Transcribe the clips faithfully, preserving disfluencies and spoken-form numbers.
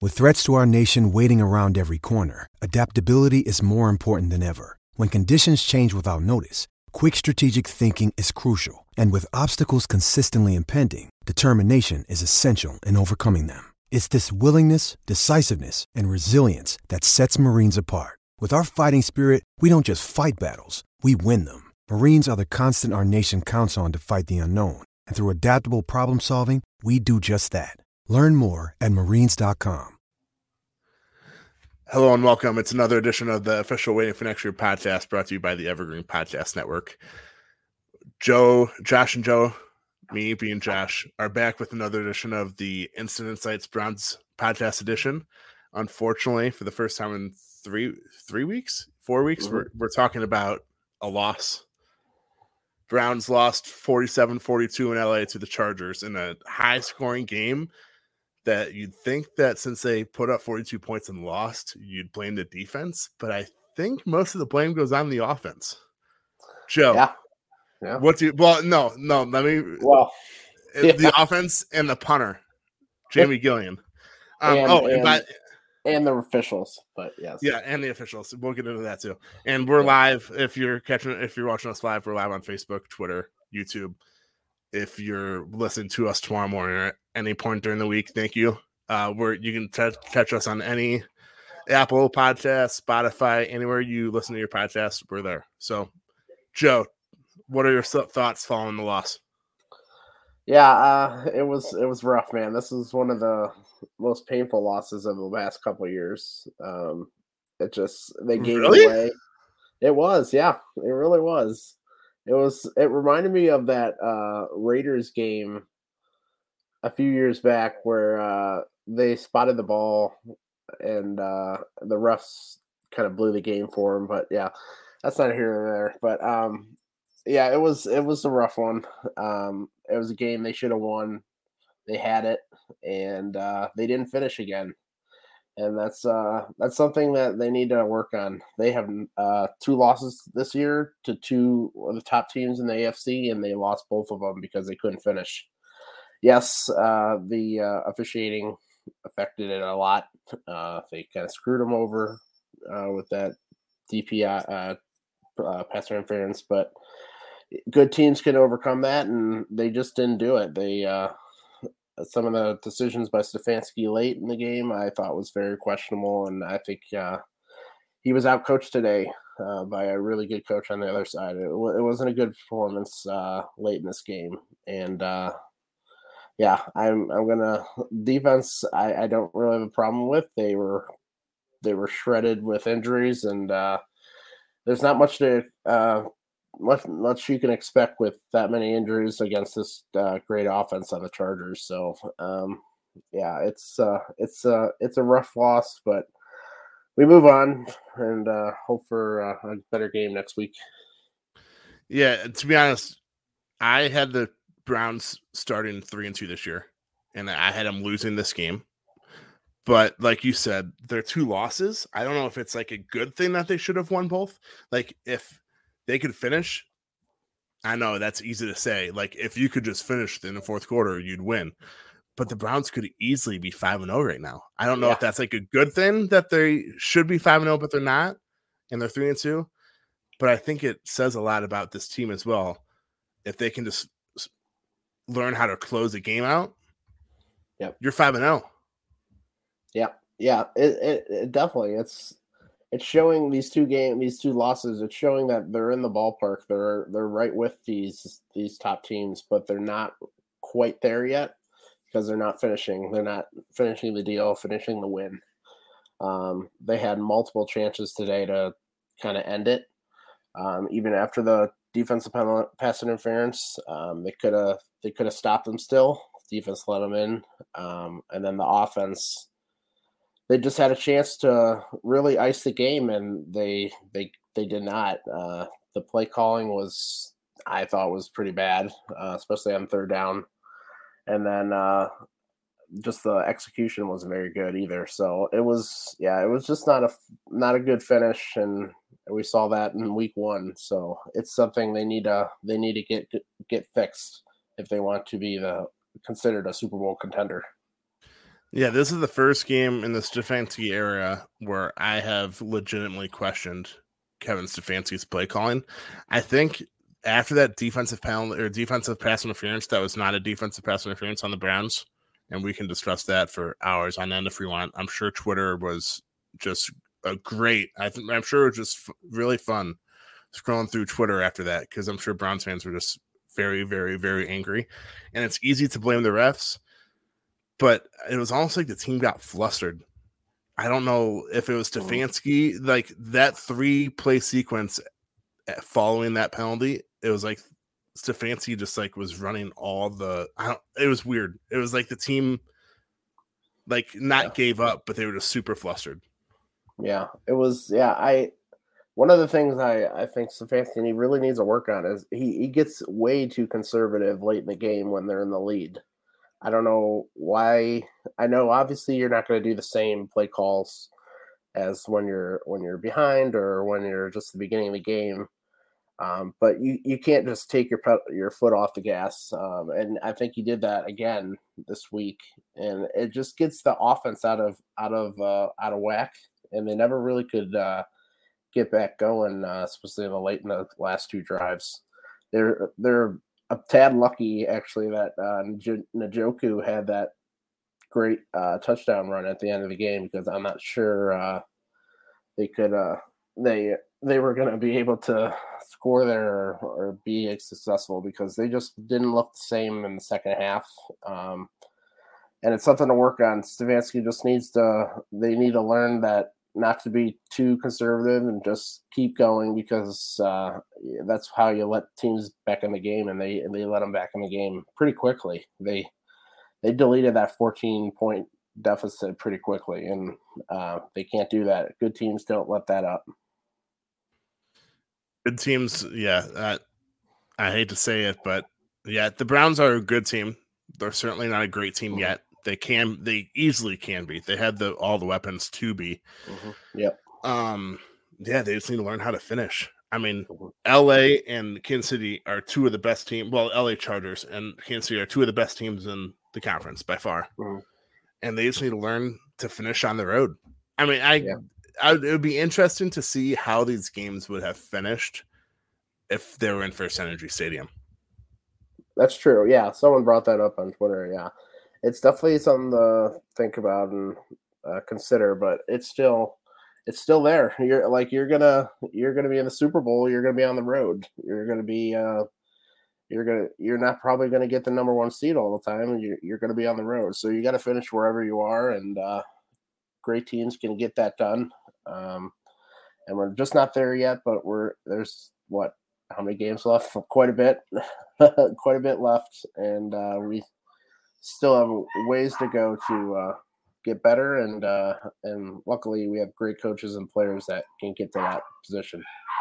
With threats to our nation waiting around every corner, adaptability is more important than ever. When conditions change without notice, quick strategic thinking is crucial. And with obstacles consistently impending, determination is essential in overcoming them. It's this willingness, decisiveness, and resilience that sets Marines apart. With our fighting spirit, we don't just fight battles, we win them. Marines are the constant our nation counts on to fight the unknown. And through adaptable problem solving, we do just that. Learn more at marines dot com. Hello and welcome. It's another edition of the official Waiting for Next Year podcast brought to you by the Evergreen Podcast Network. Joe, Josh and Joe, me being Josh, are back with another edition of the Instant Insights Browns podcast edition. Unfortunately, for the first time in three three weeks, four weeks, mm-hmm. we're, we're talking about a loss. Browns lost forty-seven forty-two in L A to the Chargers in a high-scoring game that you'd think that since they put up forty-two points and lost, you'd blame the defense. But I think most of the blame goes on the offense. Joe. Yeah. Yeah. What do you, well, no, no, let me, well, the yeah. offense and the punter, Jamie Gillian. Um, and, oh, and, and, by, and the officials, but yes. Yeah, and the officials. We'll get into that too. And we're yeah. live. If you're catching, if you're watching us live, we're live on Facebook, Twitter, YouTube. If you're listening to us tomorrow morning or at any point during the week, thank you. Uh, we're you can t- catch us on any Apple Podcast, Spotify, anywhere you listen to your podcast. We're there. So, Joe, what are your thoughts following the loss? Yeah, uh, it was it was rough, man. This is one of the most painful losses of the last couple of years. Um, it just they gave really? it away. It was, yeah, it really was. It was. It reminded me of that uh, Raiders game a few years back where uh, they spotted the ball and uh, the refs kind of blew the game for them. But yeah, that's not here or there. But um, yeah, it was it was a rough one. Um, it was a game they should have won. They had it, and uh, they didn't finish again. And that's uh, that's something that they need to work on. They have uh, two losses this year to two of the top teams in the A F C, and they lost both of them because they couldn't finish. Yes, uh, the uh, officiating affected it a lot. Uh, they kind of screwed them over uh, with that D P I uh, uh, pass interference, but good teams can overcome that, and they just didn't do it. They uh, Some of the decisions by Stefanski late in the game I thought was very questionable, and I think uh, he was outcoached today uh, by a really good coach on the other side. It, w- it wasn't a good performance uh, late in this game, and uh, yeah, I'm I'm gonna defense. I, I don't really have a problem with. They were they were shredded with injuries, and uh, there's not much to. Uh, Much, much you can expect with that many injuries against this uh, great offense on the Chargers. So, um, yeah, it's uh, it's uh, it's a rough loss, but we move on and uh, hope for uh, a better game next week. Yeah, to be honest, I had the Browns starting three and two this year, and I had them losing this game. But like you said, their two losses. I don't know if it's like a good thing that they should have won both. Like if they could finish. I know that's easy to say. Like if you could just finish in the fourth quarter, you'd win. But the Browns could easily be five and zero right now. I don't know yeah. if that's like a good thing that they should be five and zero, but they're not, and they're three and two. But I think it says a lot about this team as well. If they can just learn how to close the game out, yep, you're five and zero. Yeah, yeah, it, it, it definitely it's. It's showing these two games, these two losses. It's showing that they're in the ballpark. They're they're right with these these top teams, but they're not quite there yet because they're not finishing. They're not finishing the deal, finishing the win. Um, they had multiple chances today to kind of end it. Um, even after the defensive pass interference, um, they could have they could have stopped them still. Defense let them in, um, and then the offense. They just had a chance to really ice the game, and they they they did not. Uh, the play calling was, I thought, was pretty bad, uh, especially on third down. And then uh, just the execution wasn't very good either. So it was, yeah, it was just not a not a good finish, and we saw that in week one. So it's something they need to they need to get get fixed if they want to be the considered a Super Bowl contender. Yeah, this is the first game in the Stefanski era where I have legitimately questioned Kevin Stefanski's play calling. I think after that defensive penalty or defensive pass interference, that was not a defensive pass interference on the Browns, and we can discuss that for hours on end if we want. I'm sure Twitter was just a great. I think I'm sure it was just f- really fun scrolling through Twitter after that because I'm sure Browns fans were just very, very, very angry, and it's easy to blame the refs. But it was almost like the team got flustered. I don't know if it was Stefanski, like that three play sequence following that penalty. It was like Stefanski just like was running all the. I don't. It was weird. It was like the team, like not Yeah. gave up, but they were just super flustered. Yeah, it was. Yeah, I. One of the things I I think Stefanski really needs to work on is he he gets way too conservative late in the game when they're in the lead. I don't know why. I know obviously you're not going to do the same play calls as when you're when you're behind or when you're just the beginning of the game, um, but you, you can't just take your your foot off the gas. Um, and I think he did that again this week, and it just gets the offense out of out of uh, out of whack, and they never really could uh, get back going, uh, especially in the late in the last two drives. They're they're a tad lucky actually that uh, Njoku had that great uh, touchdown run at the end of the game because I'm not sure uh, they could uh, they they were going to be able to score there or, or be successful because they just didn't look the same in the second half. Um, and it's something to work on. Stefanski just needs to they need to learn that not to be too conservative and just keep going because uh, that's how you let teams back in the game, and they and they let them back in the game pretty quickly. They they deleted that fourteen point deficit pretty quickly, and uh, they can't do that. Good teams don't let that up. Good teams, yeah. Uh, I hate to say it, but yeah, the Browns are a good team. They're certainly not a great team mm-hmm. yet. They can, they easily can be. They had the all the weapons to be. Mm-hmm. Yep. Um. Yeah, they just need to learn how to finish. I mean, mm-hmm. L A and Kansas City are two of the best teams. Well, L A Chargers and Kansas City are two of the best teams in the conference by far. Mm-hmm. And they just need to learn to finish on the road. I mean, I, yeah. I, it would be interesting to see how these games would have finished if they were in First Energy Stadium. That's true. Yeah, someone brought that up on Twitter. Yeah. It's definitely something to think about and uh, consider, but it's still it's still there. You're like you're gonna you're gonna be in the Super Bowl. You're gonna be on the road. You're gonna be uh, you're gonna you're not probably gonna get the number one seed all the time. You're you're gonna be on the road, so you got to finish wherever you are. And uh, great teams can get that done. Um, and we're just not there yet, but we're there's what how many games left? Quite a bit, quite a bit left, and uh, we. Still have ways to go to uh, get better, and uh, and luckily we have great coaches and players that can get to that position.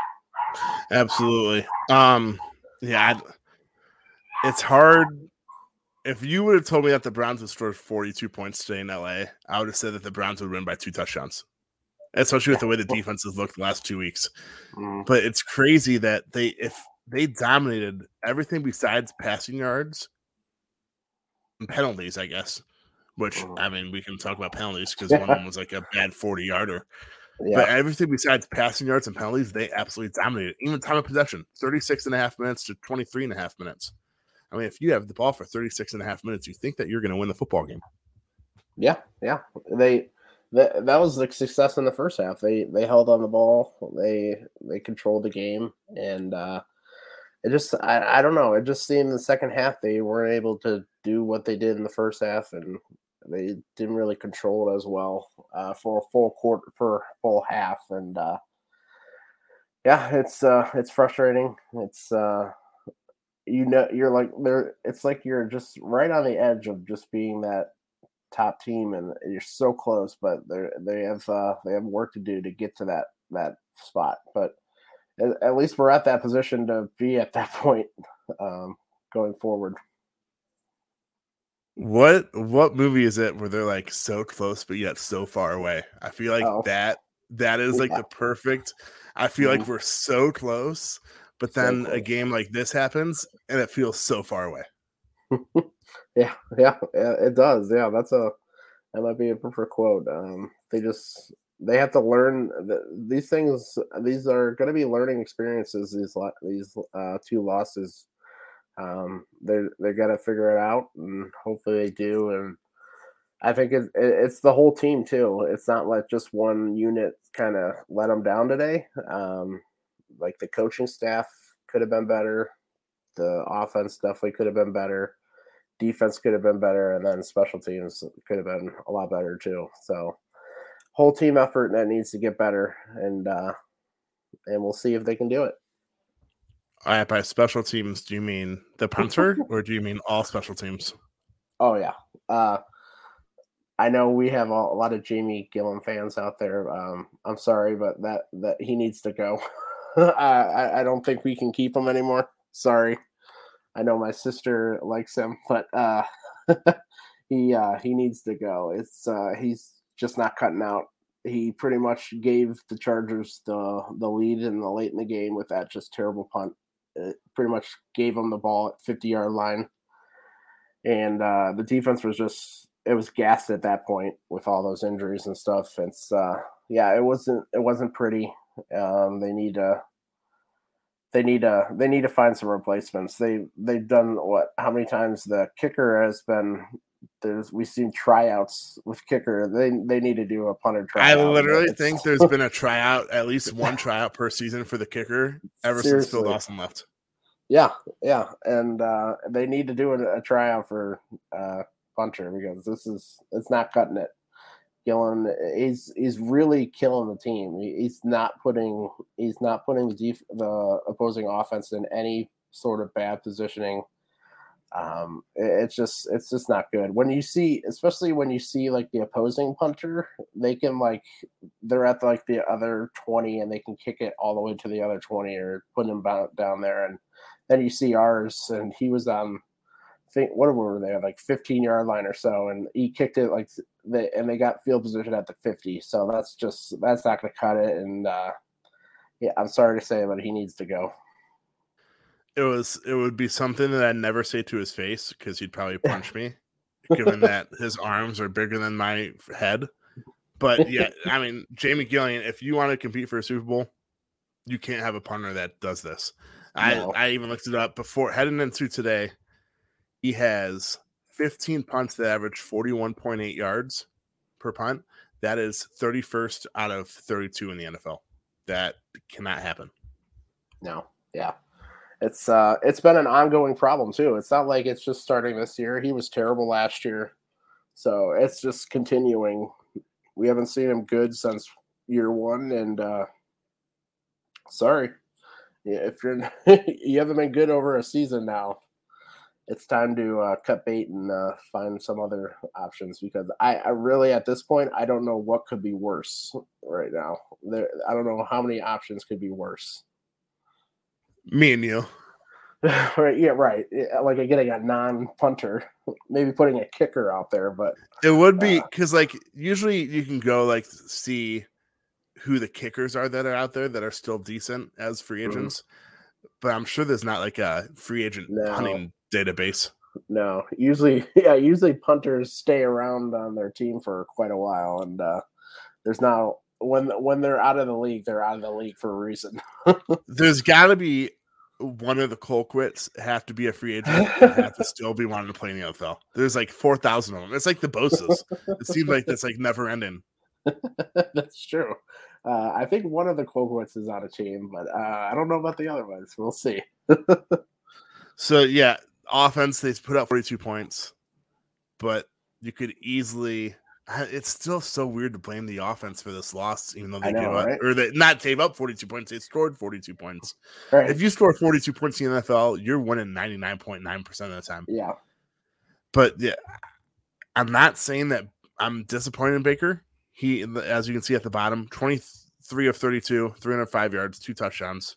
Absolutely. Um, yeah, it's hard. If you would have told me that the Browns would score forty-two points today in L A, I would have said that the Browns would win by two touchdowns, especially with the way the defense has looked the last two weeks. Mm. But it's crazy that they if they dominated everything besides passing yards. Penalties, I guess, which I mean, we can talk about penalties because one of them was like a bad forty yarder. Yeah. But everything besides passing yards and penalties, they absolutely dominated. Even time of possession, thirty-six and a half minutes to twenty-three and a half minutes. I mean, if you have the ball for thirty-six and a half minutes, you think that you're going to win the football game. Yeah, yeah. They that, that was the success in the first half. They they held on the ball. They they controlled the game, and uh, it just I, I don't know. It just seemed the second half they weren't able to do what they did in the first half, and they didn't really control it as well uh, for a full quarter, for a full half. And uh, yeah, it's uh, it's frustrating. It's uh, you know you're like there. It's like you're just right on the edge of just being that top team, and you're so close, but they they have uh, they have work to do to get to that that spot. But at, at least we're at that position to be at that point um, going forward. What what movie is it where they're like so close but yet so far away? I feel like oh. that that is like yeah. the perfect. I feel mm-hmm. like we're so close, but then so a game like this happens and it feels so far away. yeah, yeah, it does. Yeah, that's a That might be a perfect quote. Um, they just they have to learn the, these things. These are going to be learning experiences. These these uh, two losses. Um, they they got to figure it out, and hopefully they do. And I think it's it's the whole team too. It's not like just one unit kind of let them down today. Um, like the coaching staff could have been better. The offense definitely could have been better. Defense could have been better, and then special teams could have been a lot better too. So, whole team effort that needs to get better, and uh, and we'll see if they can do it. All right, by special teams, do you mean the punter, or do you mean all special teams? Oh yeah, uh, I know we have a, a lot of Jamie Gillan fans out there. Um, I'm sorry, but that that he needs to go. I I don't think we can keep him anymore. Sorry. I know my sister likes him, but uh, he uh, he needs to go. It's uh, he's just not cutting out. He pretty much gave the Chargers the the lead in the late in the game with that just terrible punt. It pretty much gave them the ball at fifty yard line, and uh, the defense was just it was gassed at that point with all those injuries and stuff. It's uh, yeah, it wasn't it wasn't pretty. Um, they need to. They need to they need to find some replacements. They they've done what? How many times the kicker has been? There's we've seen tryouts with kicker. They they need to do a punter tryout. I literally think there's been a tryout, at least one tryout per season for the kicker ever Seriously. since Phil Dawson left. Yeah, yeah, and uh, they need to do a, a tryout for uh, punter because this is it's not cutting it. Gillan, he's he's really killing the team. He's not putting he's not putting the def, the opposing offense in any sort of bad positioning. Um, it, it's just it's just not good. When you see, especially when you see like the opposing punter, they can like they're at like the other twenty and they can kick it all the way to the other twenty or put him down there. And then you see ours, and he was on. Think what were they like fifteen yard line or so, and he kicked it like they and they got field position at the fifty. So that's just that's not going to cut it. And uh, yeah, I'm sorry to say, but he needs to go. It was it would be something that I'd never say to his face because he'd probably punch me, given that his arms are bigger than my head. But yeah, I mean, Jamie Gillan, if you want to compete for a Super Bowl, you can't have a punter that does this. No. I I even looked it up before heading into today. He has fifteen punts that average forty-one point eight yards per punt. That is thirty-first out of thirty-two in the N F L. That cannot happen. No, yeah. It's uh it's been an ongoing problem too. It's not like it's just starting this year. He was terrible last year. So it's just continuing. We haven't seen him good since year one, and uh sorry. Yeah, if you're you haven't been good over a season now. It's time to uh, cut bait and uh, find some other options because I, I really, at this point, I don't know what could be worse right now. There, I don't know how many options could be worse. Me and you. Right? Yeah, right. Like getting a non-punter, maybe putting a kicker out there, but it would be because, uh, like, usually you can go like see who the kickers are that are out there that are still decent as free agents, mm-hmm. but I'm sure there's not like a free agent no. punting database. No, usually, yeah, usually punters stay around on their team for quite a while, and uh, there's now when when they're out of the league, they're out of the league for a reason. There's got to be one of the Colquitts have to be a free agent and have to still be wanting to play in the N F L. There's like four thousand of them. It's like the Bosas. It seems like that's like never ending. That's true. Uh, I think one of the Colquitts is on a team, but uh, I don't know about the other ones. We'll see. So yeah. Offense, they put up forty-two points, but you could easily. It's still so weird to blame the offense for this loss, even though they know, gave up, right? or they not gave up forty-two points. They scored forty-two points. Right. If you score forty-two points in the N F L, you're winning ninety-nine point nine percent of the time. Yeah. But yeah, I'm not saying that I'm disappointed in Baker. He, as you can see at the bottom, twenty-three of thirty-two, three hundred five yards, two touchdowns.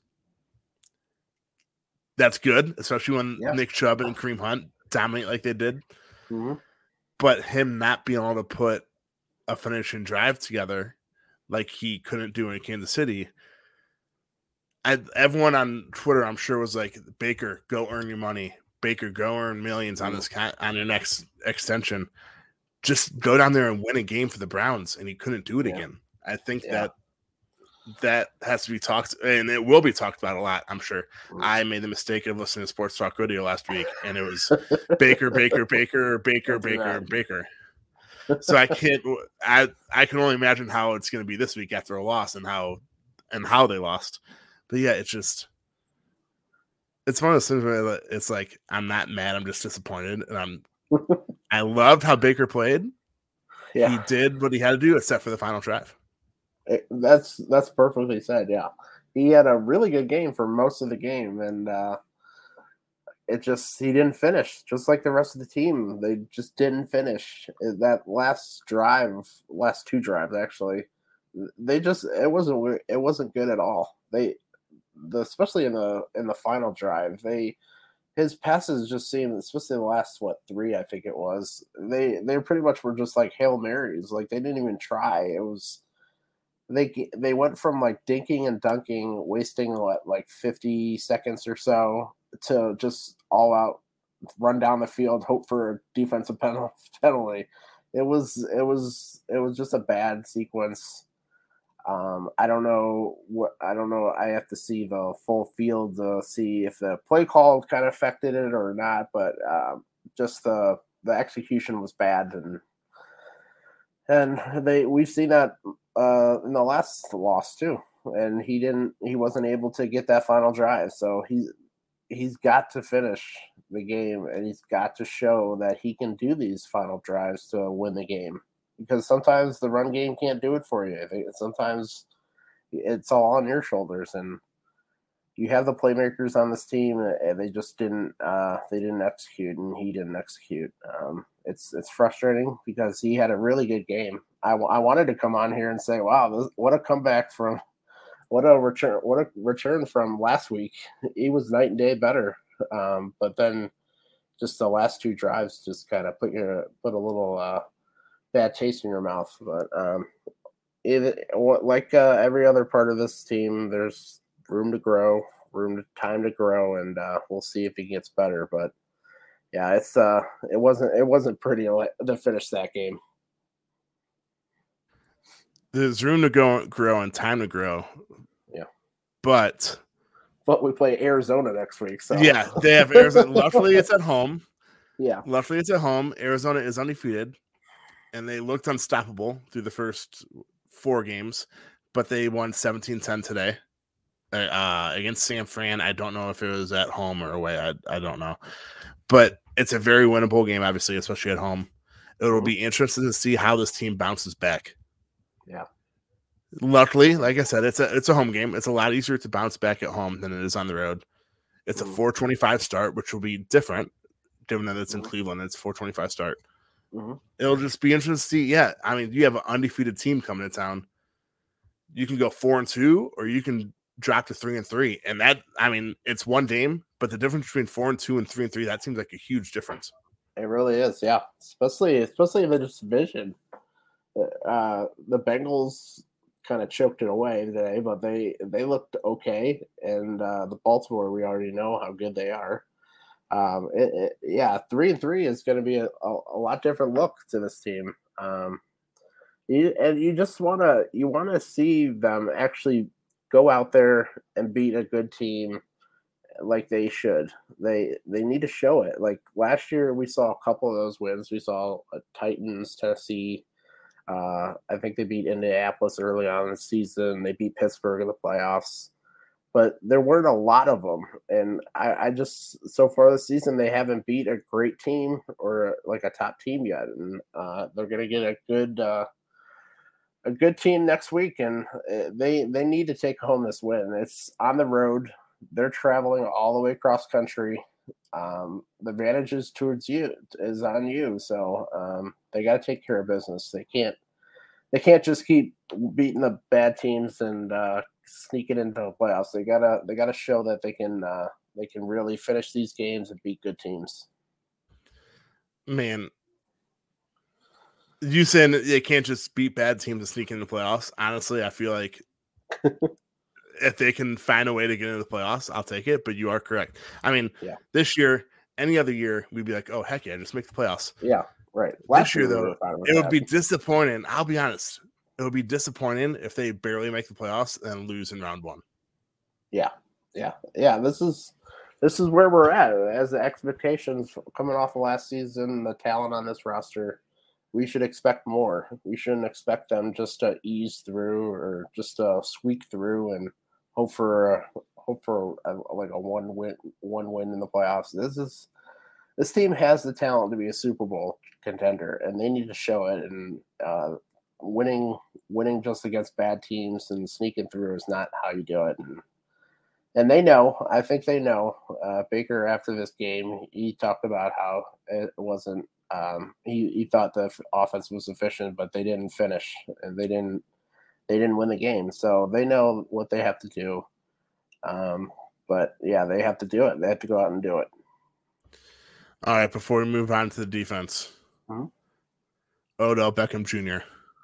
That's good, especially when yeah. Nick Chubb and Kareem Hunt dominate like they did. Mm-hmm. But him not being able to put a finishing drive together like he couldn't do in Kansas City, I, everyone on Twitter, I'm sure, was like, Baker, go earn your money. Baker, go earn millions on this on your next extension. just go down there and win a game for the Browns, and he couldn't do it Yeah. again. I think Yeah. that that has to be talked, and it will be talked about a lot, I'm sure. Mm. I made the mistake of listening to Sports Talk Radio last week, and it was Baker, Baker, Baker, Baker, That's Baker, right. Baker. So I can't. I I can only imagine how it's going to be this week after a loss, and how and how they lost. But yeah, it's just it's one of those things where it's like I'm not mad. I'm just disappointed, and I'm. I loved how Baker played. Yeah. He did what he had to do, except for the final drive. It, that's that's perfectly said. Yeah, he had a really good game for most of the game, and uh, it just he didn't finish. Just like the rest of the team, they just didn't finish that last drive, last two drives actually. They just it wasn't it wasn't good at all. They, the especially in the in the final drive, they his passes just seemed, especially the last what three I think it was. They they pretty much were just like Hail Marys. Like they didn't even try. It was. They they went from like dinking and dunking, wasting what like fifty seconds or so, to just all out run down the field, hope for a defensive penalty. It was it was it was just a bad sequence. Um, I don't know what I don't know. I have to see the full field to see if the play call kind of affected it or not. But um, just the the execution was bad, and and they we've seen that. Uh, in the last loss too, and he didn't. He wasn't able to get that final drive, so he's he's got to finish the game, and he's got to show that he can do these final drives to win the game. Because sometimes the run game can't do it for you. I think sometimes it's all on your shoulders, and you have the playmakers on this team, and they just didn't. Uh, they didn't execute, and he didn't execute. Um, it's it's frustrating because he had a really good game. I, I wanted to come on here and say, "Wow, this, what a comeback from, what a return, what a return from last week." He was night and day better, um, but then just the last two drives just kind of put your put a little uh, bad taste in your mouth. But um, it, like uh, every other part of this team, there's room to grow, room to time to grow, and uh, we'll see if he gets better. But yeah, it's uh, it wasn't it wasn't pretty to finish that game. There's room to go, grow, and time to grow. Yeah, but but we play Arizona next week, so yeah, they have Arizona. Luckily, it's at home. Yeah, luckily it's at home. Arizona is undefeated, and they looked unstoppable through the first four games, but they won seventeen ten today uh, against San Fran. I don't know if it was at home or away. I I don't know, but it's a very winnable game, obviously, especially at home. It will mm-hmm. be interesting to see how this team bounces back. Yeah. Luckily, like I said, it's a it's a home game. It's a lot easier to bounce back at home than it is on the road. It's mm-hmm. a four twenty-five start, which will be different, given that it's in mm-hmm. Cleveland. It's a four twenty-five start. Mm-hmm. It'll just be interesting to see. Yeah, I mean, you have an undefeated team coming to town. You can go four and two, or you can drop to three and three, and that, I mean, it's one game, but the difference between four and two and three and three, that seems like a huge difference. It really is, yeah. Especially, especially in the division. Uh, the Bengals kind of choked it away today, but they they looked okay. And uh, the Baltimore, we already know how good they are. Um, it, it, yeah, three and three is going to be a, a, a lot different look to this team. Um, you, and you just want to you want to see them actually go out there and beat a good team like they should. They they need to show it. Like last year, we saw a couple of those wins. We saw uh, Titans, Tennessee. Uh, I think they beat Indianapolis early on in the season. They beat Pittsburgh in the playoffs, but there weren't a lot of them. And I, I just, so far this season, they haven't beat a great team or like a top team yet. And uh, they're going to get a good, uh, a good team next week. And they, they need to take home this win. It's on the road. They're traveling all the way across country. Um, the advantage is towards you is on you. So um, they got to take care of business. They can't, they can't just keep beating the bad teams and uh, sneaking into the playoffs. They gotta, they gotta show that they can, uh, they can really finish these games and beat good teams. Man, you saying that they can't just beat bad teams and sneak into the playoffs? Honestly, I feel like if they can find a way to get into the playoffs, I'll take it. But you are correct. I mean, yeah. This year, any other year, we'd be like, oh, heck yeah, just make the playoffs. Yeah. right. Last this year, though, it would that. be disappointing. I'll be honest. It would be disappointing if they barely make the playoffs and lose in round one. Yeah, yeah, yeah. This is this is where we're at. As the expectations coming off of last season, the talent on this roster, we should expect more. We shouldn't expect them just to ease through or just to squeak through and hope for a, hope for a, like a one win one win in the playoffs. This is this team has the talent to be a Super Bowl contender, and they need to show it. And uh, winning winning just against bad teams and sneaking through is not how you do it. And, and they know. I think they know. Uh, Baker, after this game, he talked about how it wasn't. Um, he, he thought the offense was efficient, but they didn't finish, and they didn't they didn't win the game. So they know what they have to do. Um, but yeah, they have to do it. They have to go out and do it. All right. Before we move on to the defense, mm-hmm. Odell Beckham Junior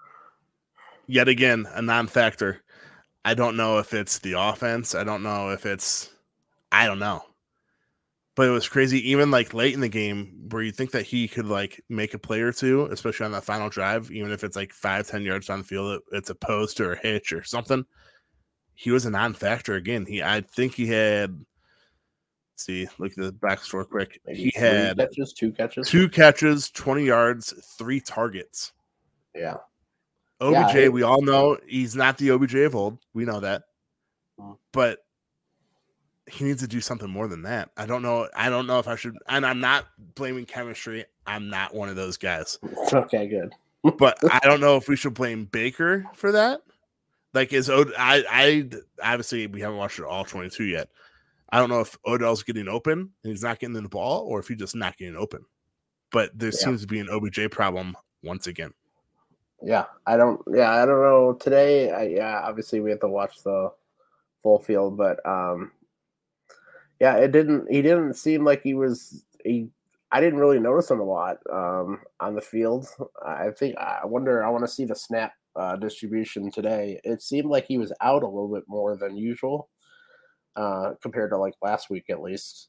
Yet again, a non-factor. I don't know if it's the offense. I don't know if it's. I don't know. But it was crazy, even like late in the game where you think that he could like make a play or two, especially on that final drive, even if it's like five, ten yards down the field, it's a post or a hitch or something. He was a non-factor again. He, I think he had, let's see, look at the back score quick. Maybe he had catches, two catches, two catches, twenty yards, three targets. Yeah. O B J, yeah, we all know he's not the O B J of old. We know that. Mm-hmm. But he needs to do something more than that. I don't know. I don't know if I should, and I'm not blaming chemistry. I'm not one of those guys. Okay, good. But I don't know if we should blame Baker for that. Like, is Od- I, I obviously we haven't watched it all twenty-two yet. I don't know if Odell's getting open and he's not getting the ball, or if he's just not getting open. But there yeah. seems to be an O B J problem once again. Yeah, I don't. Yeah, I don't know. Today, I, yeah, obviously we have to watch the full field, but um. Yeah, it didn't. He didn't seem like he was. He, I didn't really notice him a lot um, on the field. I think. I wonder. I want to see the snap uh, distribution today. It seemed like he was out a little bit more than usual uh, compared to like last week, at least.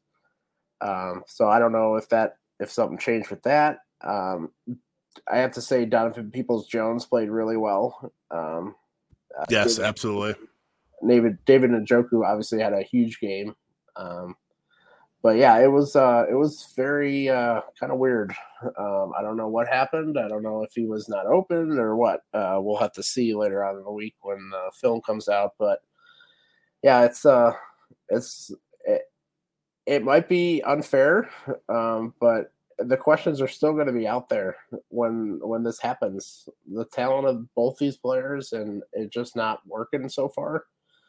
Um, so I don't know if that if something changed with that. Um, I have to say, Donovan Peoples-Jones played really well. Um, yes, David, absolutely. David David Njoku obviously had a huge game. Um, but yeah, it was uh, it was very uh, kind of weird. Um, I don't know what happened. I don't know if he was not open or what. Uh, we'll have to see later on in the week when the film comes out. But yeah, it's uh, it's it, it might be unfair, um, but the questions are still going to be out there when when this happens. The talent of both these players and it just not working so far.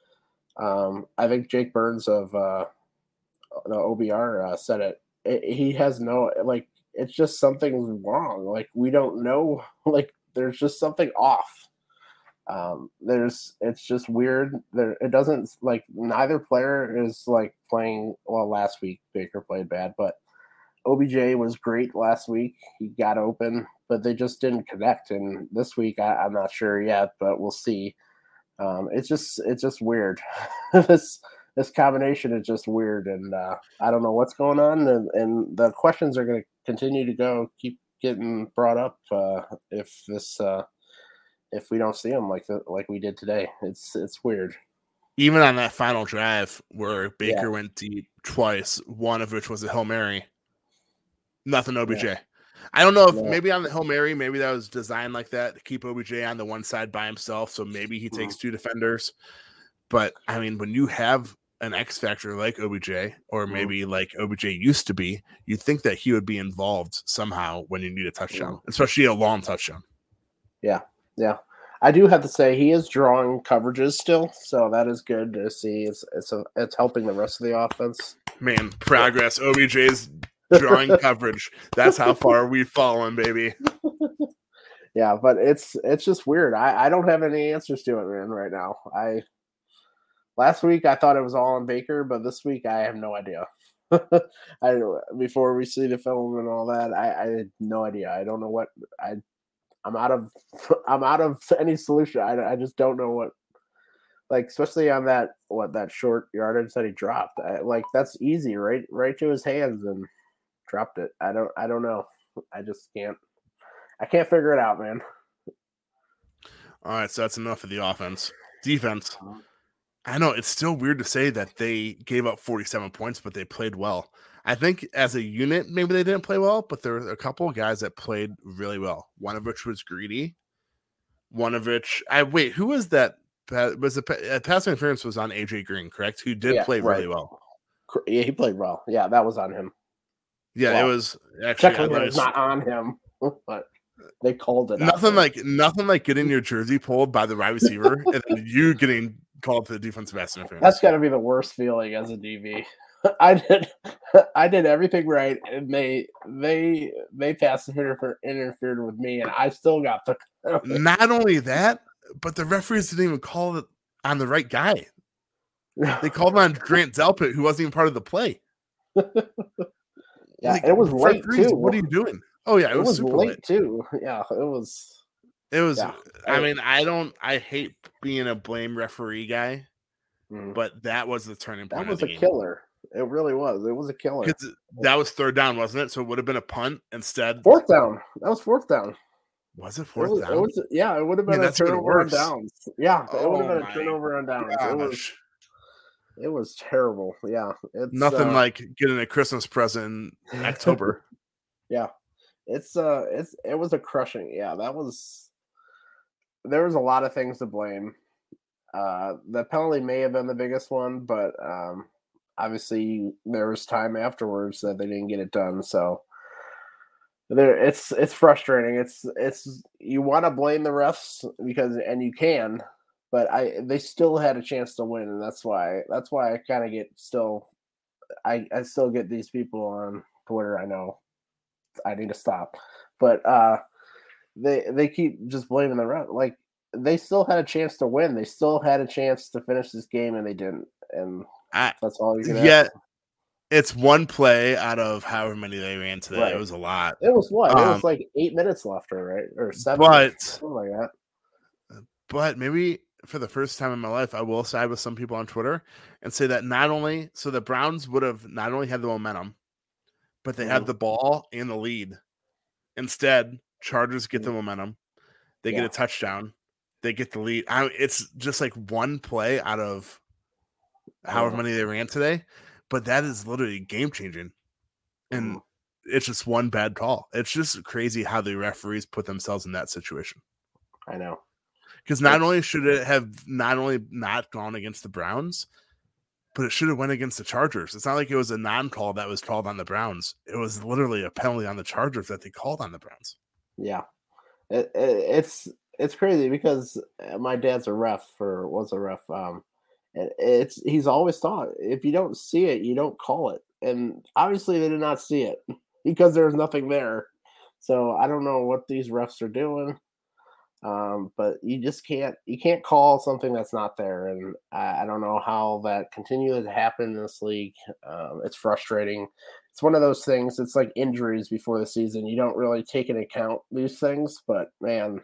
Um, I think Jake Burns of uh, the O B R uh, said it. it. He has no like. It's just something's wrong. Like we don't know. Like there's just something off. Um, there's. It's just weird. There. It doesn't like neither player is like playing well. Last week Baker played bad, but O B J was great last week. He got open, but they just didn't connect. And this week I, I'm not sure yet, but we'll see. Um, it's just it's just weird. this this combination is just weird, and uh, I don't know what's going on. And, and the questions are going to continue to go, keep getting brought up uh, if this uh, if we don't see them like the, like we did today. It's it's weird. Even on that final drive where Baker yeah. went deep twice, one of which was a Hail Mary, nothing O B J. Yeah. I don't know if yeah. maybe on the Hail Mary, maybe that was designed like that to keep O B J on the one side by himself. So maybe he takes mm-hmm. two defenders. But I mean, when you have an X factor like O B J, or maybe mm-hmm. like O B J used to be, you'd think that he would be involved somehow when you need a touchdown, mm-hmm. especially a long touchdown. Yeah. Yeah. I do have to say he is drawing coverages still. So that is good to see. It's, it's, a, it's helping the rest of the offense. Man, progress. Yeah. O B J's drawing coverage. That's how far we've fallen, baby. Yeah, but it's it's just weird. I, I don't have any answers to it, man, right now. I last week I thought it was all on Baker, but this week I have no idea. I before we see the film and all that, I, I had no idea. I don't know what I I'm out of I'm out of any solution. I, I just don't know what, like, especially on that what that short yardage that he dropped. I, like that's easy, right? Right to his hands and dropped it. I don't I don't know. I just can't I can't figure it out, man. All right, so that's enough of the offense. Defense. I know it's still weird to say that they gave up forty-seven points, but they played well. I think as a unit, maybe they didn't play well, but there were a couple of guys that played really well. One of which was Greedy. One of which, I wait, who was that? Was the uh, pass interference was on A J Green, correct? Who did yeah, play right. really well. Yeah, he played well. Yeah, that was on him. Yeah, well, it was actually technically it was not on him, but they called it. Nothing like nothing like getting your jersey pulled by the wide receiver and then you getting called for the defensive pass interference. That's got to be the worst feeling as a D B. I did, I did everything right, and they they they passed interfer- interfered with me, and I still got the. Not only that, but the referees didn't even call it on the right guy. They called on Grant Delpit, who wasn't even part of the play. Yeah, like, it was late referees, too. What are you doing? Oh yeah, it, it was, was super late, late too. Yeah, it was. It was. Yeah. I mean, I don't. I hate being a blame referee guy, mm. but that was the turning point. That was of the a game. killer. It really was. It was a killer. That was third down, wasn't it? So it would have been a punt instead. Fourth down. That was fourth down. Was it fourth it was, down? It was, yeah, it would have been yeah, a turnover on downs. Yeah, oh, it would have been a turnover on downs. Gosh. It was. It was terrible. Yeah, it's nothing uh, like getting a Christmas present in October. Yeah, it's uh, it's it was a crushing. Yeah, that was. There was a lot of things to blame. Uh, the penalty may have been the biggest one, but um, obviously there was time afterwards that they didn't get it done. So there, it's it's frustrating. It's it's you want to blame the refs because and you can. But I, they still had a chance to win, and that's why. That's why I kind of get still. I, I still get these people on Twitter. I know I need to stop, but uh, they they keep just blaming the ref. Like they still had a chance to win. They still had a chance to finish this game, and they didn't. And I, that's all you can. Yeah, ask. It's one play out of however many they ran today. Right. It was a lot. It was what? Um, it was like eight minutes left, or right, or seven, but something like that. But maybe. For the first time in my life, I will side with some people on Twitter and say that not only so the Browns would have not only had the momentum, but they mm. had the ball and the lead. Instead, Chargers get mm. the momentum, they yeah. get a touchdown, they get the lead. I, it's just like one play out of however many they ran today, but that is literally game changing, and mm. it's just one bad call. It's just crazy how the referees put themselves in that situation. I know. Because not only should it have not only not gone against the Browns, but it should have went against the Chargers. It's not like it was a non-call that was called on the Browns. It was literally a penalty on the Chargers that they called on the Browns. Yeah, it, it, it's it's crazy because my dad's a ref or was a ref. Um, and it's he's always thought if you don't see it, you don't call it. And obviously they did not see it because there was nothing there. So I don't know what these refs are doing. Um, but you just can't you can't call something that's not there, and I, I don't know how that continues to happen in this league. Um, it's frustrating. It's one of those things. It's like injuries before the season. You don't really take into account these things, but man,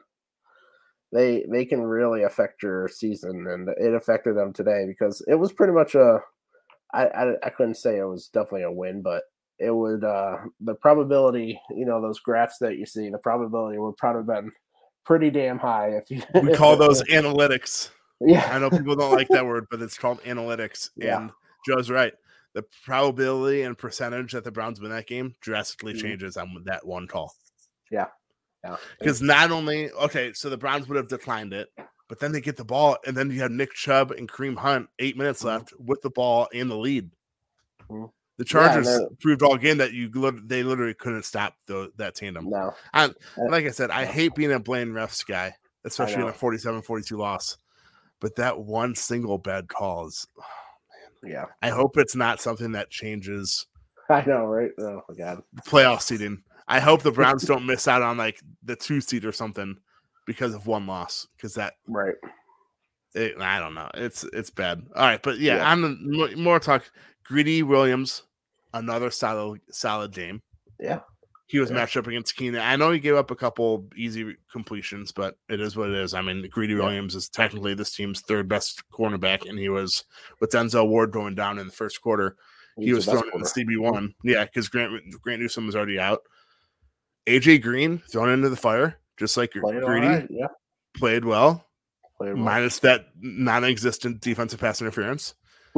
they they can really affect your season, and it affected them today because it was pretty much a. I I, I couldn't say it was definitely a win, but it would uh, the probability. You know those graphs that you see, the probability would probably have been pretty damn high. If you we call those analytics. Yeah, I know people don't like that word, but it's called analytics. Yeah. And Joe's right. The probability and percentage that the Browns win that game drastically mm-hmm. changes on that one call. Yeah, yeah. Because not only okay, so the Browns would have declined it, but then they get the ball, and then you have Nick Chubb and Kareem Hunt, eight minutes mm-hmm. left with the ball and the lead. Mm-hmm. The Chargers yeah, proved all again that you they literally couldn't stop the, that tandem. No. And like I said, I hate being a blame refs guy, especially in a forty-seven forty-two loss. But that one single bad call is, oh, man. Yeah. I hope it's not something that changes. I know, right? Oh, my God. Playoff seeding. I hope the Browns don't miss out on like the two seed or something because of one loss. Because that, right. It, I don't know. It's it's bad. All right. But yeah, yeah. on the more talk, Greedy Williams. Another solid, solid game. Yeah, he was yeah. matched up against Keenan. I know he gave up a couple easy completions, but it is what it is. I mean, Greedy yeah. Williams is technically this team's third best cornerback, and he was with Denzel Ward going down in the first quarter. He's he was thrown in the C B one, yeah, because Grant Grant Newsome was already out, A J Green thrown into the fire, just like Played Greedy. Right. Yeah. Played well, Played well. minus that non-existent defensive pass interference.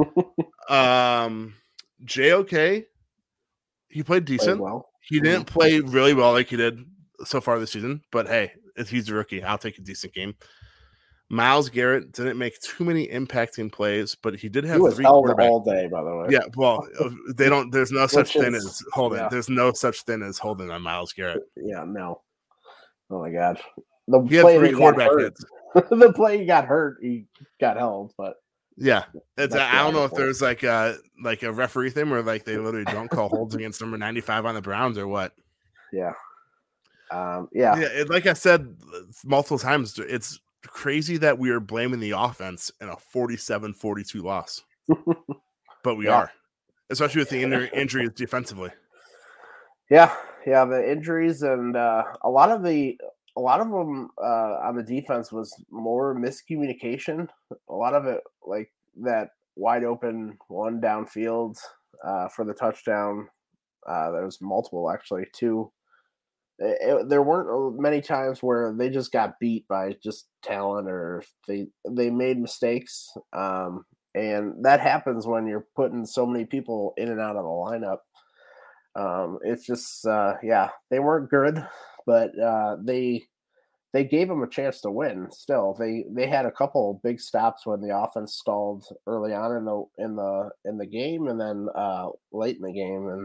um, J O K, he played decent. Played well. He mm-hmm. didn't play really well like he did so far this season, but hey, if he's a rookie, I'll take a decent game. Myles Garrett didn't make too many impacting plays, but he did have he was three held quarterbacks all day, by the way. Yeah, well, they don't. There's no such is, thing as holding. Yeah. There's no such thing as holding on Myles Garrett. Yeah, no. Oh my God, the he play had three quarterback hits. The play he got hurt, he got held, but yeah, it's, I don't know if there's like a like a referee thing where like they literally don't call holds against number ninety-five on the Browns or what. Yeah, um, yeah, yeah. It, like I said multiple times, it's crazy that we are blaming the offense in a forty-seven forty-two loss, but we yeah. are, especially with the in- injuries defensively. Yeah, yeah, the injuries and uh, a lot of the a lot of them uh, on the defense was more miscommunication. A lot of it, like that wide open one downfield uh, for the touchdown. Uh, there was multiple actually too. It, it, there weren't many times where they just got beat by just talent or they they made mistakes, um, and that happens when you're putting so many people in and out of the lineup. Um, it's just uh, yeah, they weren't good, but uh, they they gave them a chance to win. Still, they they had a couple big stops when the offense stalled early on in the in the in the game, and then uh, late in the game, and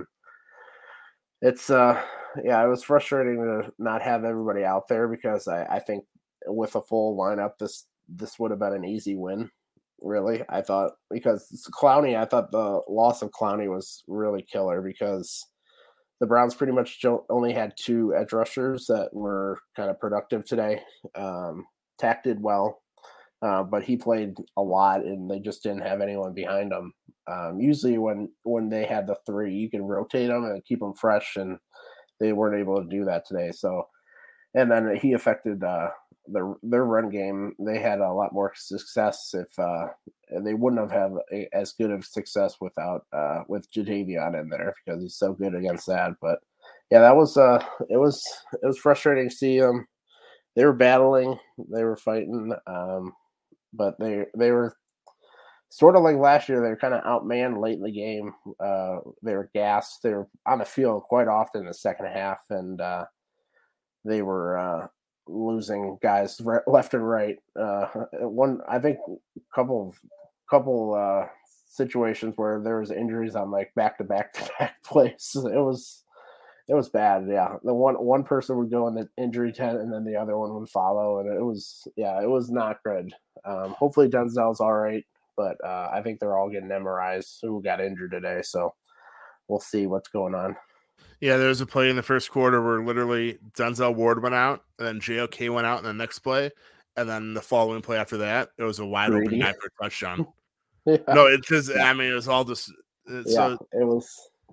it's uh yeah, it was frustrating to not have everybody out there because I, I think with a full lineup, this this would have been an easy win. Really, I thought because Clowney, I thought the loss of Clowney was really killer because the Browns pretty much only had two edge rushers that were kind of productive today. Um, Tack did well, uh, but he played a lot, and they just didn't have anyone behind him. Um, usually when, when they had the three, you can rotate them and keep them fresh, and they weren't able to do that today. So, and then he affected uh, the, their run game. They had a lot more success if uh, they wouldn't have had a, as good of success without uh, with Jadeveon in there because he's so good against that. But yeah, that was uh, it was it was frustrating to see them. They were battling, they were fighting, um, but they they were sort of like last year. They were kind of outmanned late in the game. Uh, they were gassed. They were on the field quite often in the second half, and uh, they were uh, losing guys left and right. Uh, one, I think, a couple of couple uh, situations where there was injuries on like back to back to back plays. It was it was bad. Yeah, the one one person would go in the injury tent, and then the other one would follow, and it was yeah, it was not good. Um, hopefully Denzel's all right, but uh, I think they're all getting M R Is who got injured today. So we'll see what's going on. Yeah, there was a play in the first quarter where literally Denzel Ward went out, and then J O K went out in the next play, and then the following play after that, it was a wide Greedy. open guy for a touchdown. yeah. No, it's just, yeah. I mean, it was all just, yeah, so it was.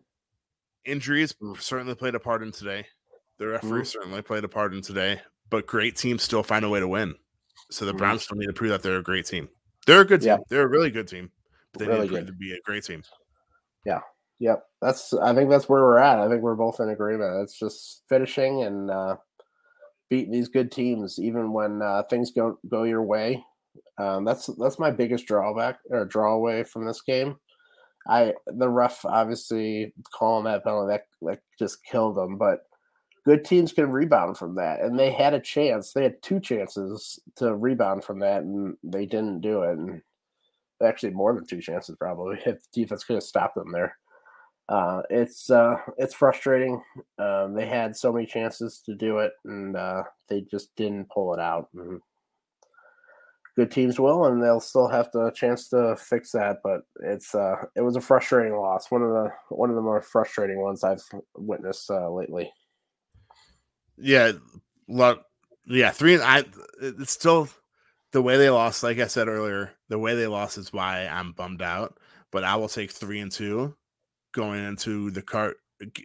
Injuries certainly played a part in today. The referee mm-hmm. certainly played a part in today, but great teams still find a way to win. So the mm-hmm. Browns still need to prove that they're a great team. They're a good team. Yeah. They're a really good team, but they really need to prove to be a great team. Yeah. Yep, that's. I think that's where we're at. I think we're both in agreement. It's just finishing and uh, beating these good teams, even when uh, things go go your way. Um, that's that's my biggest drawback or drawaway from this game. I the ref obviously calling that penalty that that just killed them, but good teams can rebound from that, and they had a chance. They had two chances to rebound from that, and they didn't do it. And actually, more than two chances probably. If the defense could have stopped them there. Uh, it's uh, it's frustrating. Um, they had so many chances to do it, and uh, they just didn't pull it out. And good teams will, and they'll still have the chance to fix that. But it's uh, it was a frustrating loss. One of the one of the more frustrating ones I've witnessed uh, lately. Yeah, lot. Yeah, three. I. It's still the way they lost. Like I said earlier, the way they lost is why I'm bummed out. But I will take three and two. Going into the car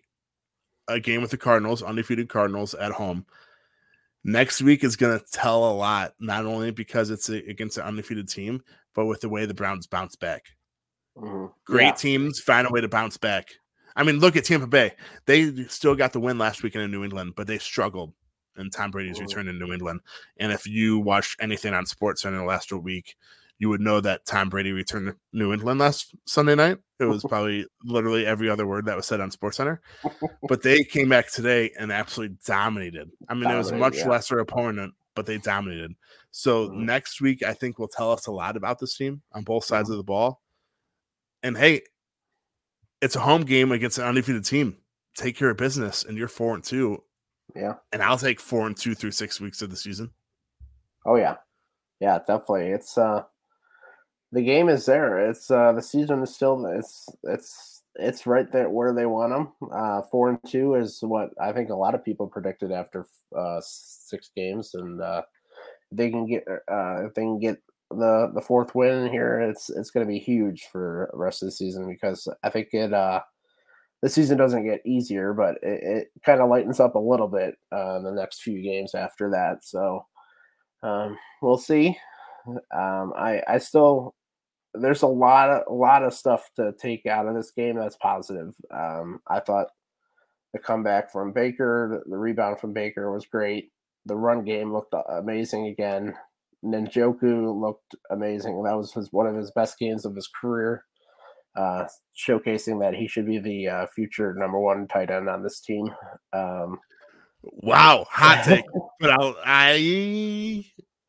a game with the Cardinals, undefeated Cardinals at home. Next week is going to tell a lot, not only because it's a, against an undefeated team, but with the way the Browns bounce back. Mm-hmm. Great yeah. teams find a way to bounce back. I mean, look at Tampa Bay. They still got the win last weekend in New England, but they struggled in Tom Brady's mm. return in New England. And if you watched anything on SportsCenter the last week, you would know that Tom Brady returned to New England last Sunday night. It was probably literally every other word that was said on SportsCenter. But they came back today and absolutely dominated. I mean, dominated, it was a much yeah. lesser opponent, but they dominated. So mm. next week, I think will tell us a lot about this team on both sides mm. of the ball. And hey, it's a home game against an undefeated team. Take care of business, and you're four and two. Yeah, and I'll take four and two through six weeks of the season. Oh yeah, yeah, definitely. It's uh, the game is there. It's uh, the season is still. It's it's it's right there where they want them. Uh, four and two is what I think a lot of people predicted after uh, six games, and uh, they can get uh, if they can get the the fourth win here, it's it's going to be huge for the rest of the season, because I think it uh the season doesn't get easier, but it, it kind of lightens up a little bit uh in the next few games after that. So um we'll see. um I I still there's a lot of a lot of stuff to take out of this game that's positive. um I thought the comeback from Baker, the, the rebound from Baker was great. The run game looked amazing again. Njoku looked amazing. That was his, one of his best games of his career, uh, showcasing that he should be the uh, future number one tight end on this team. Um, wow, hot take. But I'll, I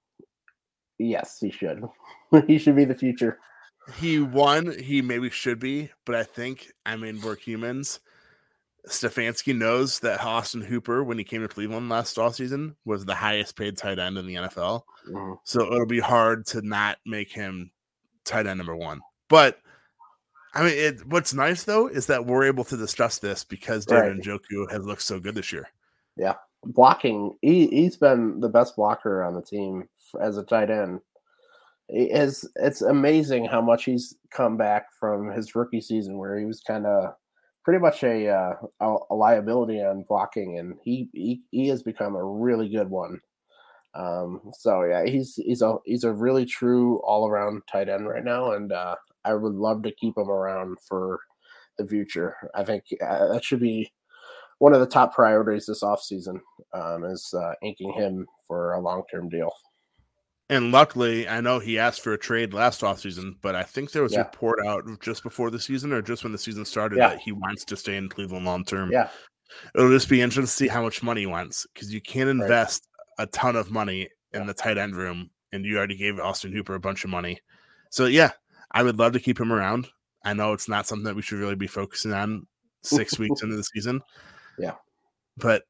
yes, he should. He should be the future. He won. He maybe should be, but I think, I mean, we're humans. Stefanski knows that Austin Hooper, when he came to Cleveland last offseason, was the highest paid tight end in the N F L. Mm-hmm. So it'll be hard to not make him tight end number one. But I mean, it, what's nice though is that we're able to discuss this because David right. Njoku has looked so good this year. Yeah, blocking. He he's been the best blocker on the team as a tight end. It is, it's amazing how much he's come back from his rookie season, where he was kind of pretty much a, uh, a a liability on blocking, and he, he he has become a really good one. Um, so yeah, he's he's a he's a really true all around tight end right now, and uh, I would love to keep him around for the future. I think uh, that should be one of the top priorities this offseason, um, is uh, inking him for a long term deal. And luckily, I know he asked for a trade last offseason, but I think there was yeah. a report out just before the season or just when the season started yeah. that he wants to stay in Cleveland long term. Yeah, it'll just be interesting to see how much money he wants, because you can't invest right. a ton of money in yeah. the tight end room, and you already gave Austin Hooper a bunch of money. So yeah, I would love to keep him around. I know it's not something that we should really be focusing on six weeks into the season. Yeah, but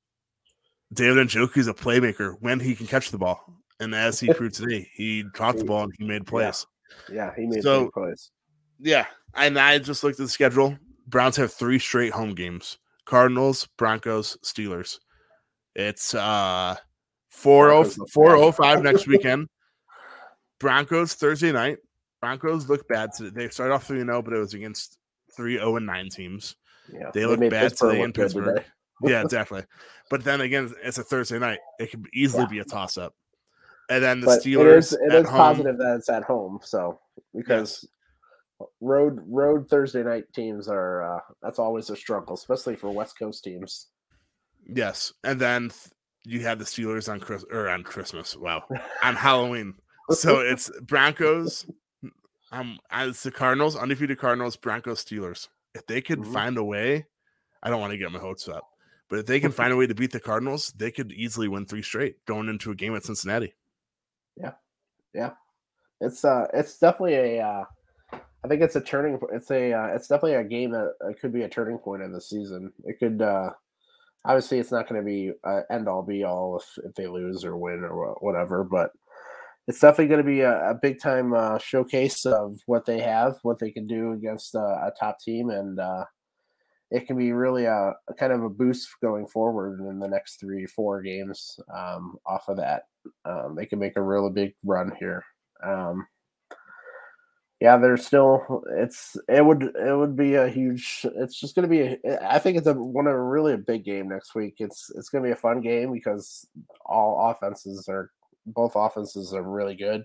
David Njoku is a playmaker when he can catch the ball. And as he proved today, he caught the ball and he made plays. Yeah, yeah he made so, big plays. Yeah, and I just looked at the schedule. Browns have three straight home games: Cardinals, Broncos, Steelers. It's uh four oh five next weekend. Broncos Thursday night. Broncos look bad today. They started off three and oh, but it was against three oh and nine teams. Yeah, they, they look bad Pittsburgh today in Pittsburgh. Yeah, definitely. But then again, it's a Thursday night. It could easily yeah. be a toss up. And then the but Steelers. It is, it is positive that it's at home. So because yes. road road Thursday night teams are uh, that's always a struggle, especially for West Coast teams. Yes, and then you have the Steelers on Chris or on Christmas. Wow, on Halloween. So it's Broncos. Um, it's the Cardinals, undefeated Cardinals, Broncos, Steelers. If they could mm-hmm. find a way, I don't want to get my hopes up, but if they can find a way to beat the Cardinals, they could easily win three straight going into a game at Cincinnati. Yeah, yeah, it's uh, it's definitely a. Uh, I think it's a turning. It's a. Uh, it's definitely a game that uh, could be a turning point in the season. It could. Uh, obviously, it's not going to be uh, end all be all if, if they lose or win or whatever, but it's definitely going to be a, a big time uh, showcase of what they have, what they can do against uh, a top team, and uh, it can be really a, a kind of a boost going forward in the next three, four games um, off of that. Um, they can make a really big run here. Um, yeah, there's still it's it would it would be a huge. It's just going to be. A, I think it's a one of a really a big game next week. It's it's going to be a fun game because all offenses are both offenses are really good.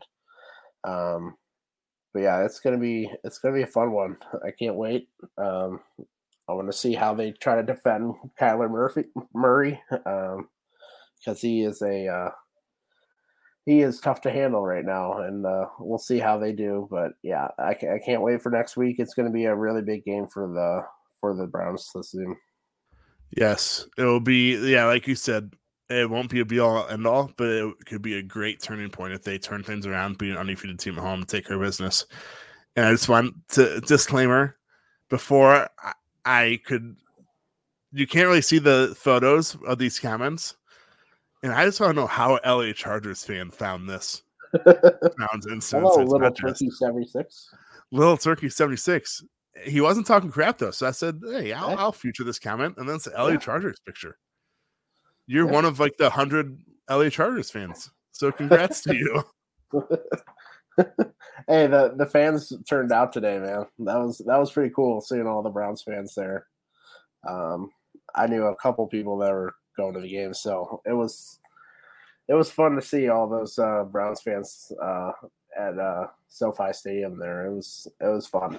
Um, but yeah, it's gonna be it's gonna be a fun one. I can't wait. Um, I want to see how they try to defend Kyler Murphy Murray um, because he is a uh, he is tough to handle right now, and uh, we'll see how they do. But yeah, I, I can't wait for next week. It's going to be a really big game for the for the Browns this season. Yes, it will be. Yeah, like you said, it won't be a be all end all, but it could be a great turning point if they turn things around, be an undefeated team at home, take care of business. And I just want to disclaimer before I, I could. You can't really see the photos of these comments. And I just want to know how L A Chargers fan found this. Sounds instant. Hello, Little Turkey seventy-six. Little Turkey seventy-six. He wasn't talking crap though, so I said, "Hey, I'll, yeah. I'll feature this comment." And then it's the L A yeah. Chargers picture. You're yeah. one of like the hundred L A Chargers fans, so congrats to you. Hey, the the fans turned out today, man. That was that was pretty cool seeing all the Browns fans there. Um, I knew a couple people that were going to the game, so it was it was fun to see all those uh, Browns fans uh, at uh, SoFi Stadium there. It was it was fun.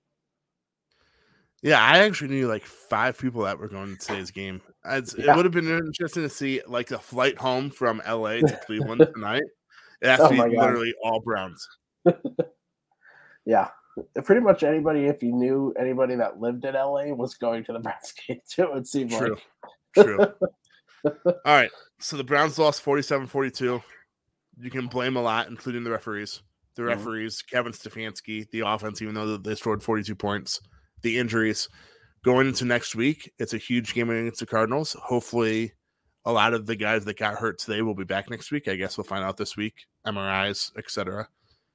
Yeah, I actually knew like five people that were going to today's game. It's, yeah. It would have been interesting to see like a flight home from L A to Cleveland tonight. It has oh to be literally all Browns. Yeah. Pretty much anybody, if you knew anybody that lived in L A, was going to the Browns game too, it seemed True. like. True. All right. So the Browns lost forty-seven forty-two. You can blame a lot, including the referees. The referees, mm-hmm. Kevin Stefanski, the offense, even though they scored forty-two points, the injuries. Going into next week, it's a huge game against the Cardinals. Hopefully, a lot of the guys that got hurt today will be back next week. I guess we'll find out this week. M R Is, et cetera.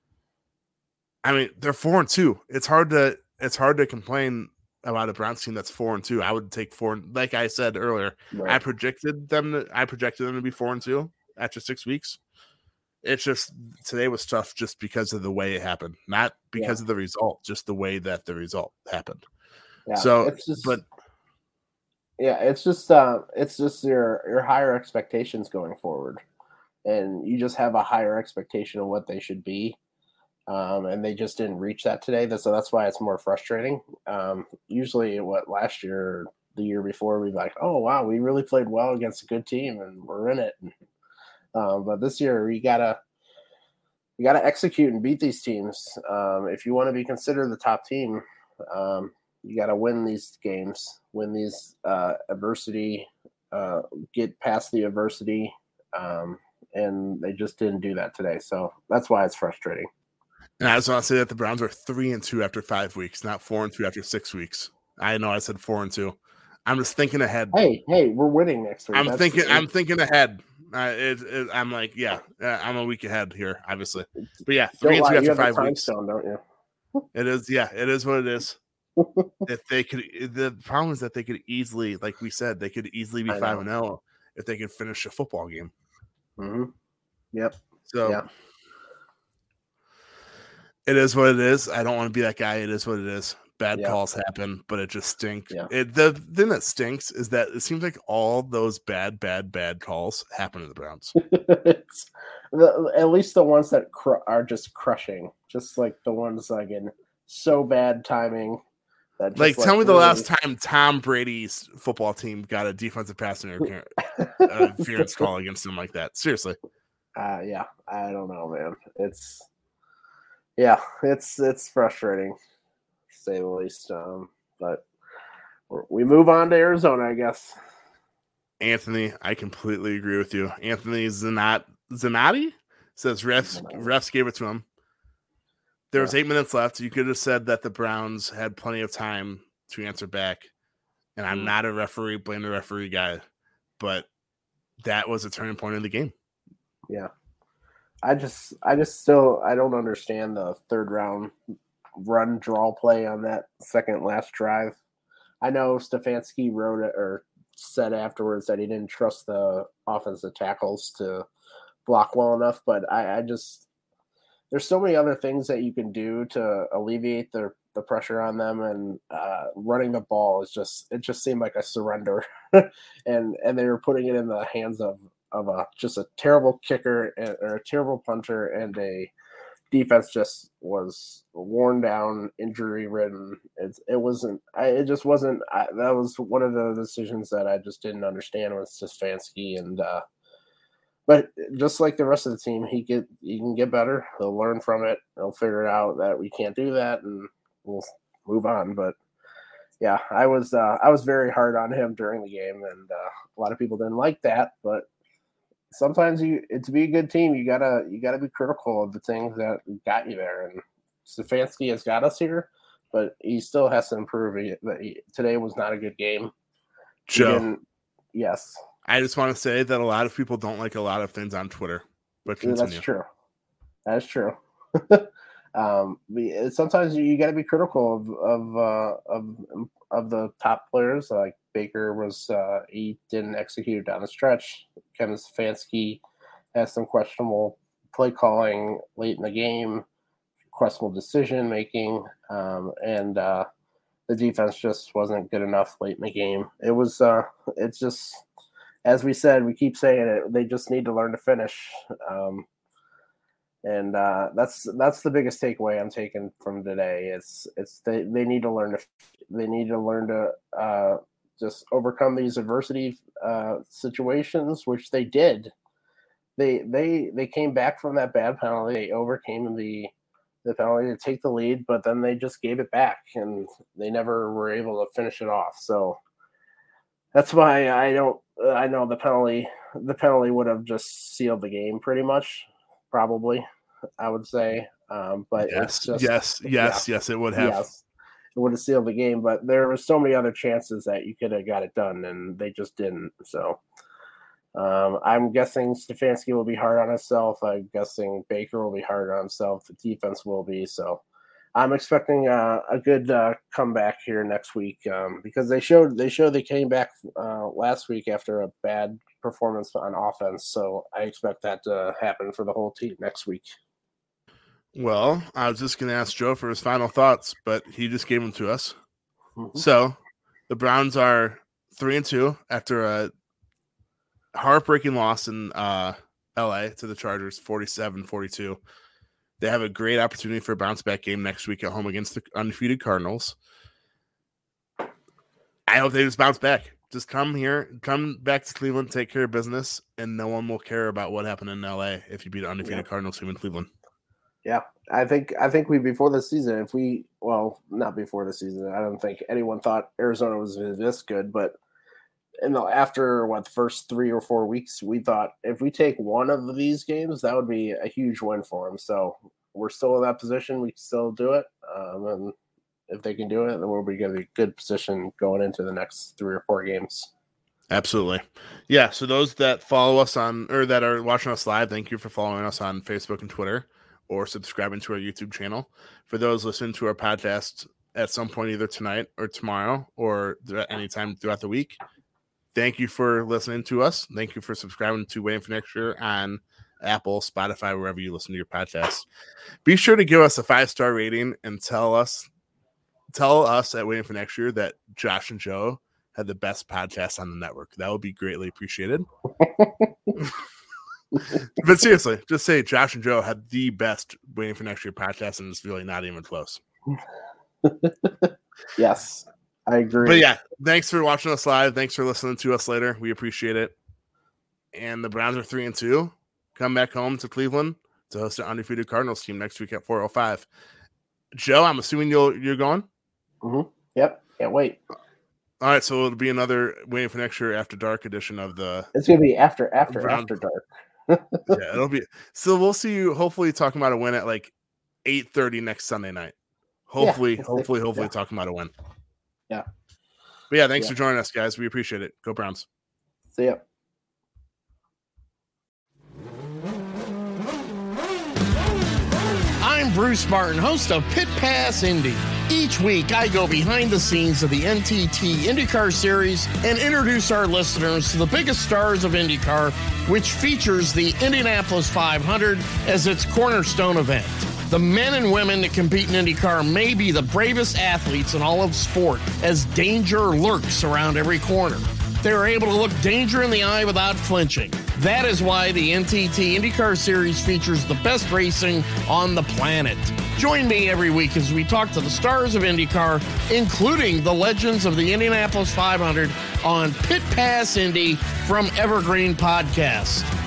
I mean, they're four and two. It's hard to it's hard to complain about a Browns team that's four and two. I would take four. Like I said earlier, right. I projected them. To, I projected them to be four and two after six weeks. It's just today was tough just because of the way it happened, not because yeah. of the result, just the way that the result happened. Yeah, so, it's just, but yeah, it's just uh, it's just your your higher expectations going forward, and you just have a higher expectation of what they should be. Um, and they just didn't reach that today. So that's why it's more frustrating. Um, usually what last year, the year before, we'd be like, oh, wow, we really played well against a good team and we're in it. Um, but this year you gotta, you gotta execute and beat these teams. Um, if you want to be considered the top team, um, you got to win these games, win these uh, adversity, uh, get past the adversity. Um, and they just didn't do that today. So that's why it's frustrating. And I just want to say that the Browns are three and two after five weeks, not four and two after six weeks. I know I said four and two. I'm just thinking ahead. Hey, hey, we're winning next week. I'm That's, thinking. I'm thinking ahead. Uh, it, it, I'm like, yeah, uh, I'm a week ahead here, obviously. But yeah, three and two after five weeks. Stone, don't you? It is. Yeah, it is what it is. If they could, the problem is that they could easily, like we said, they could easily be five and zero if they could finish a football game. Mm-hmm. Yep. So. Yeah. It is what it is. I don't want to be that guy. It is what it is. Bad yeah. calls happen, but it just stinks. Yeah. It, the thing that stinks is that it seems like all those bad, bad, bad calls happen to the Browns. It's the, at least the ones that cr- are just crushing, just like the ones like in so bad timing. That just like, like tell me really... the last time Tom Brady's football team got a defensive pass interference call against them like that. Seriously. Uh, yeah, I don't know, man. It's. Yeah, it's it's frustrating, to say the least. Um, but we move on to Arizona, I guess. Anthony, I completely agree with you. Anthony Zanat Zanotti says refs refs gave it to him. There was yeah. eight minutes left. You could have said that the Browns had plenty of time to answer back. And I'm mm. not a referee, blame the referee guy, but that was a turning point in the game. Yeah. I just, I just still, I don't understand the third round run draw play on that second last drive. I know Stefanski wrote it or said afterwards that he didn't trust the offensive tackles to block well enough, but I, I just, there's so many other things that you can do to alleviate the the pressure on them, and uh, running the ball is just, it just seemed like a surrender, and and they were putting it in the hands of of a just a terrible kicker and, or a terrible punter and a defense just was worn down, injury ridden. It, it wasn't, I, it just wasn't, I, that was one of the decisions that I just didn't understand with Stefanski. And, uh, but just like the rest of the team, he get, he can get better. He'll learn from it. He'll figure it out that we can't do that and we'll move on. But yeah, I was, uh, I was very hard on him during the game, and uh, a lot of people didn't like that, but sometimes you, to be a good team, you gotta you gotta be critical of the things that got you there. And Stefanski has got us here, but he still has to improve. He, he, today was not a good game. Joe, yes, I just want to say that a lot of people don't like a lot of things on Twitter, but continue. That's true. That's true. um, sometimes you, you got to be critical of of, uh, of of the top players. Like Baker was, uh, he didn't execute down the stretch. Kevin Stefanski has some questionable play calling late in the game, questionable decision making, um, and uh, the defense just wasn't good enough late in the game. It was, uh, it's just, as we said, we keep saying it, they just need to learn to finish. Um, and uh, that's that's the biggest takeaway I'm taking from today. It's it's they, they need to learn to they need to learn to uh, just overcome these adversity uh, situations, which they did. They they they came back from that bad penalty. They overcame the the penalty to take the lead, but then they just gave it back, and they never were able to finish it off. So that's why I don't. Uh, I know the penalty the penalty would have just sealed the game pretty much. Probably, I would say. Um, but yes, it's just, yes, yes, yeah, yes, it would have. Yes, it would have sealed the game. But there were so many other chances that you could have got it done, and they just didn't. So um, I'm guessing Stefanski will be hard on himself. I'm guessing Baker will be hard on himself. The defense will be. So I'm expecting uh, a good uh, comeback here next week um, because they showed they showed they came back uh, last week after a bad performance on offense. So I expect that to happen for the whole team next week. Well, I was just going to ask Joe for his final thoughts, but he just gave them to us. Mm-hmm. So the Browns are three and two after a heartbreaking loss in uh, L A to the Chargers, forty-seven forty-two. They have a great opportunity for a bounce back game next week at home against the undefeated Cardinals. I hope they just bounce back. Just come here, come back to Cleveland, take care of business, and no one will care about what happened in L A if you beat an undefeated yeah. Cardinals team in Cleveland. Yeah, I think I think we before the season, if we well, not before the season, I don't think anyone thought Arizona was this good, but in the after what the first three or four weeks, we thought if we take one of these games, that would be a huge win for them. So we're still in that position; we can still do it, um, and if they can do it, then we'll be in a good position going into the next three or four games. Absolutely. Yeah. So those that follow us on or that are watching us live, thank you for following us on Facebook and Twitter or subscribing to our YouTube channel. For those listening to our podcast at some point, either tonight or tomorrow or at any time throughout the week, thank you for listening to us. Thank you for subscribing to Waiting for Next Year on Apple, Spotify, wherever you listen to your podcasts. Be sure to give us a five-star rating and tell us Tell us at Waiting for Next Year that Josh and Joe had the best podcast on the network. That would be greatly appreciated. But seriously, just say Josh and Joe had the best Waiting for Next Year podcast, and it's really not even close. Yes, I agree. But yeah, thanks for watching us live. Thanks for listening to us later. We appreciate it. And the Browns are three and two. Come back home to Cleveland to host an undefeated Cardinals team next week at four oh five. Joe, I'm assuming you'll you're going? Mm-hmm. Yep. Can't wait. All right, so it'll be another Waiting for Next Year After Dark edition of the. It's gonna be after after Brown. after dark. Yeah, it'll be. So we'll see you. Hopefully, talking about a win at like eight thirty next Sunday night. Hopefully, yeah, hopefully, hopefully, yeah. talking about a win. Yeah. But yeah, thanks yeah. for joining us, guys. We appreciate it. Go Browns. See ya. I'm Bruce Martin, host of Pit Pass Indy. Each week, I go behind the scenes of the N T T IndyCar Series and introduce our listeners to the biggest stars of IndyCar, which features the Indianapolis five hundred as its cornerstone event. The men and women that compete in IndyCar may be the bravest athletes in all of sport, as danger lurks around every corner. They are able to look danger in the eye without flinching. That is why the N T T IndyCar Series features the best racing on the planet. Join me every week as we talk to the stars of IndyCar, including the legends of the Indianapolis five hundred on Pit Pass Indy from Evergreen Podcast.